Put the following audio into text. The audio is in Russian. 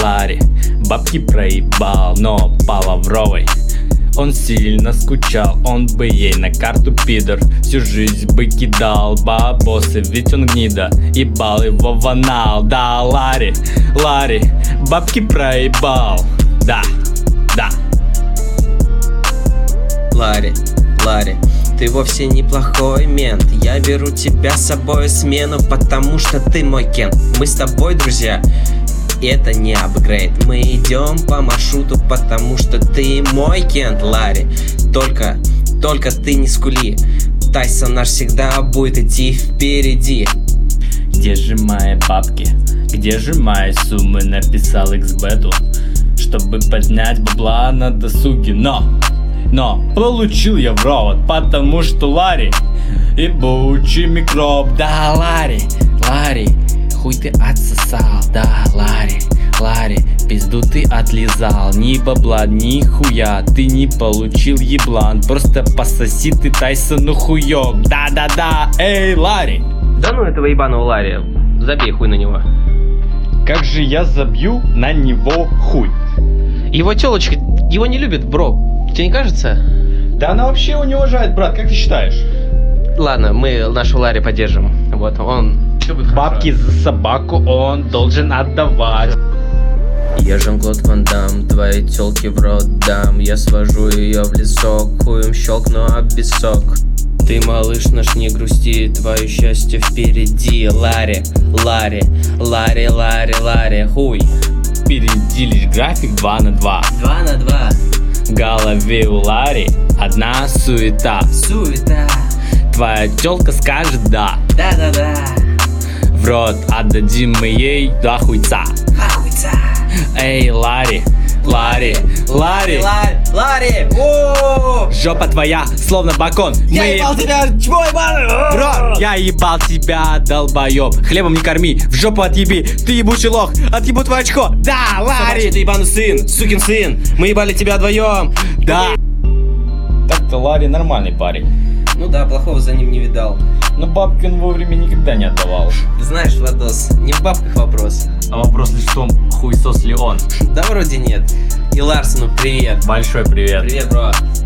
Ларри бабки проебал, но по Лавровой. Он сильно скучал, он бы ей на карту пидор всю жизнь бы кидал бабосы, ведь он гнида. Ебал его в анал, да, Ларри бабки проебал, да. Ларри, ты вовсе неплохой мент. Я беру тебя с собой в смену, потому что ты мой Кент. Мы с тобой друзья, это не апгрейд. Мы идем по маршруту, потому что ты мой Кент, Ларри. Только ты не скули. Тайсон наш всегда будет идти впереди. Где же мои бабки? Где же мои суммы? Написал XBet'у, чтобы поднять бабла на досуге. Но получил я в ровод, потому что Ларри ебучий микроб. Да, Ларри, хуй ты отсосал. Да, Ларри, пизду ты отлизал. Ни бабла, ни хуя ты не получил, еблан. Просто пососи ты Тайсону хуёк. Да, эй, Ларри. Да ну этого ебаного Ларри, забей хуй на него. Как же я забью на него хуй? Его телочка, его не любит, бро. Тебе не кажется? Да она вообще его не уважает, брат, как ты считаешь? Ладно, мы нашего Ларри поддержим. Вот, он... Бабки за собаку он должен отдавать. Я Жан-Клод Ван Дам, твоей тёлке в рот дам. Я свожу ее в лесок, хуем щелкну об песок. Ты, малыш наш, не грусти, твое счастье впереди. Ларри, хуй. Впереди лишь график 2 на 2. 2 на 2. В голове у Ларри одна суета. Твоя тёлка скажет да. Да. В рот отдадим мы ей 2 хуйца. Эй, Ларри. О! Жопа твоя, словно бакон. Я ебал тебя, чмо ебаный! Бро, я ебал тебя, долбоёб. Хлебом не корми, в жопу отъеби. Ты ебучий лох, отъебу твое очко. Да, Ларри. Ты ебаный сын, сукин сын. Мы ебали тебя вдвоем. Да. Так-то Ларри нормальный парень. Ну да, плохого за ним не видал. Но бабки он вовремя никогда не отдавал. Знаешь, Владос, не в бабках вопрос. А вопрос лишь в том, хуесос ли он. Да вроде нет. И Ларсену привет. Большой привет. Привет, бро.